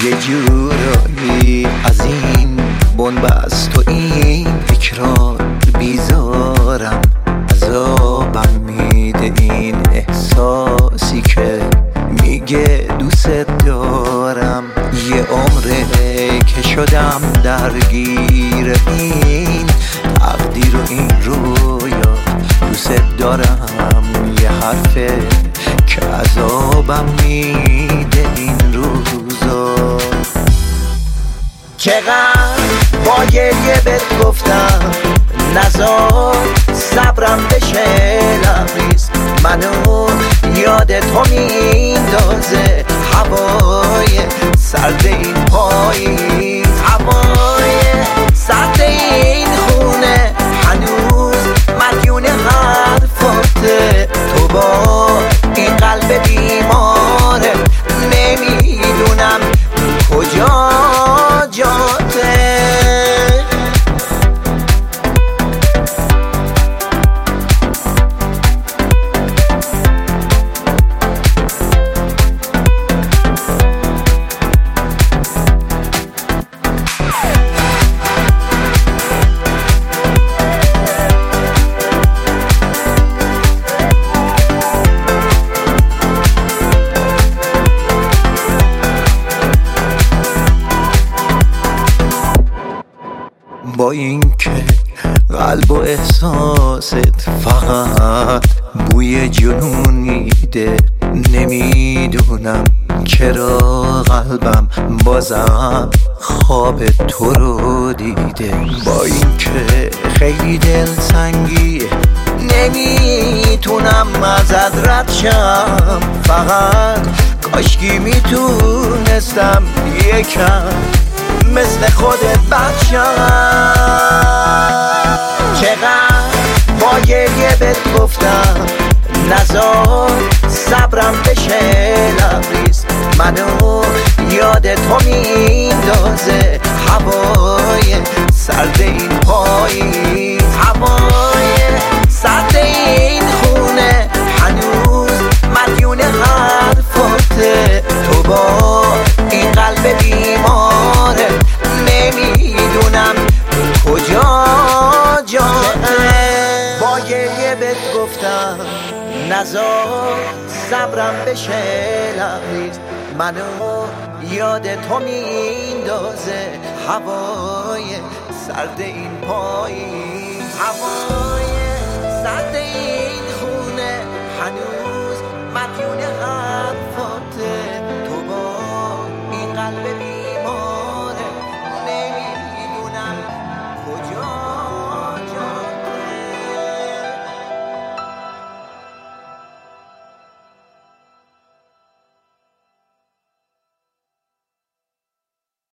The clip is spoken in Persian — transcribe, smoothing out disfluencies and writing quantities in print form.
یه جورایی از این بنبست و این فکرات بیزارم، عذابم میده این احساسی که میگه دوست دارم. یه عمره که شدم درگیر این تقدیر و این رویا، دوست دارم یه حرفه که عذابم میده این روزا. چقدر با گریه بهت گفتم نزار صبرم بشه لبریز، منو یاد تو میندازه هوای سرد این پاییز، هوای سرد این خونه هنوز مدیون حرفاته. تو با این قلب بیماره نمیدونم کجا جاته. با اینکه قلب و احساست فقط بوی جنون میده، نمیدونم چرا قلبم بازم خواب تو رو دیده. با اینکه خیلی دلتنگیه نمیتونم ازت رد شم، فقط کاشکی میتونستم یکم مثل خودت بچم. چقدر با گریه بهت گفتم نزار صبرم بشه لبریز، منو یاد تو میندازه هوای سرد این پاییز، هوای سرد این خونه هنوز مدیون حرفاته. تو با این قلب بیماره نمیدونم کجا جاته. با گریه بهت گفتم نزار صبرم بشه لبریز، منو یاد تو میندازه هوای سرد این پاییز، هوای سرد این خونه هنوز مدیون حرف